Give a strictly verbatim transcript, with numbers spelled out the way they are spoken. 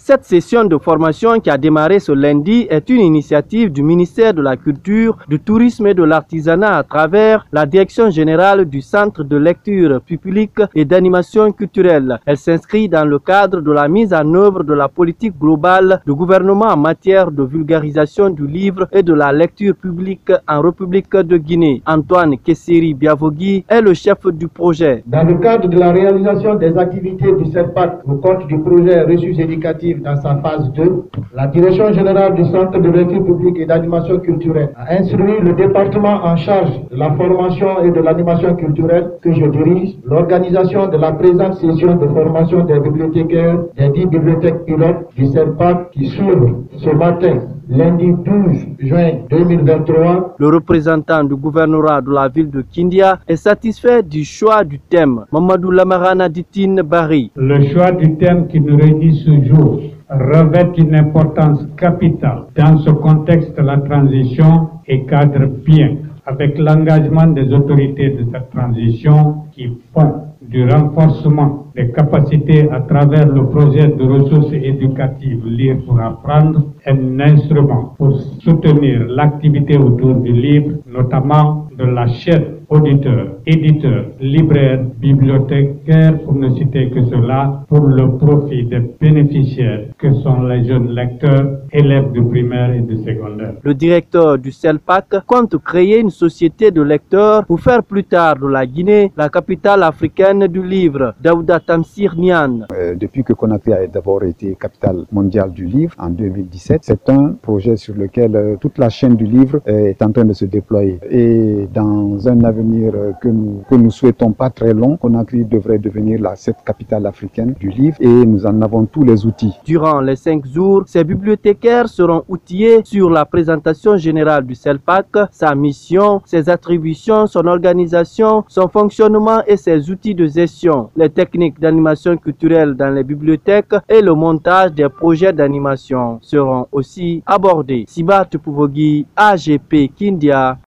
Cette session de formation qui a démarré ce lundi est une initiative du ministère de la Culture, du Tourisme et de l'Artisanat à travers la Direction générale du Centre de lecture publique et d'animation culturelle. Elle s'inscrit dans le cadre de la mise en œuvre de la politique globale du gouvernement en matière de vulgarisation du livre et de la lecture publique en République de Guinée. Antoine Kesseri Biavogui est le chef du projet. Dans le cadre de la réalisation des activités du CELPAC au compte du projet Ressources éducatives dans sa phase deux, la Direction générale du Centre de lecture publique et d'animation culturelle a instruit le département en charge de la formation et de l'animation culturelle que je dirige, l'organisation de la présente session de formation des bibliothécaires des dix bibliothèques pilotes du CELPAC qui s'ouvre ce matin, lundi douze juin deux mille vingt-trois. Le représentant du gouvernorat de la ville de Kindia est satisfait du choix du thème. Mamadou Lamarana Ditine Bari. Le choix du thème qui nous réunit ce jour revêt une importance capitale dans ce contexte de la transition et cadre bien avec l'engagement des autorités de cette transition qui font du renforcement des capacités à travers le projet de ressources éducatives Lire pour apprendre un instrument pour soutenir l'activité autour du livre, notamment de la chaîne auditeurs, éditeurs, libraires, bibliothécaires, pour ne citer que cela, pour le profit des bénéficiaires que sont les jeunes lecteurs, élèves du primaire et du secondaire. Le directeur du CELPAC compte créer une société de lecteurs pour faire plus tard de la Guinée la capitale africaine du livre. Daouda Tamsir Nian. Euh, depuis que Conakry a d'abord été capitale mondiale du livre en deux mille dix-sept, c'est un projet sur lequel euh, toute la chaîne du livre est en train de se déployer. Et dans un avenir que nous, que nous souhaitons pas très long, Conakry devrait devenir la cette capitale africaine du livre et nous en avons tous les outils. Durant les cinq jours, ces bibliothécaires seront outillés sur la présentation générale du CELPAC, sa mission, ses attributions, son organisation, son fonctionnement et ses outils de gestion, les techniques d'animation culturelle dans les bibliothèques et le montage des projets d'animation seront aussi abordés. Sibat Pouvogi, A G P Kindia.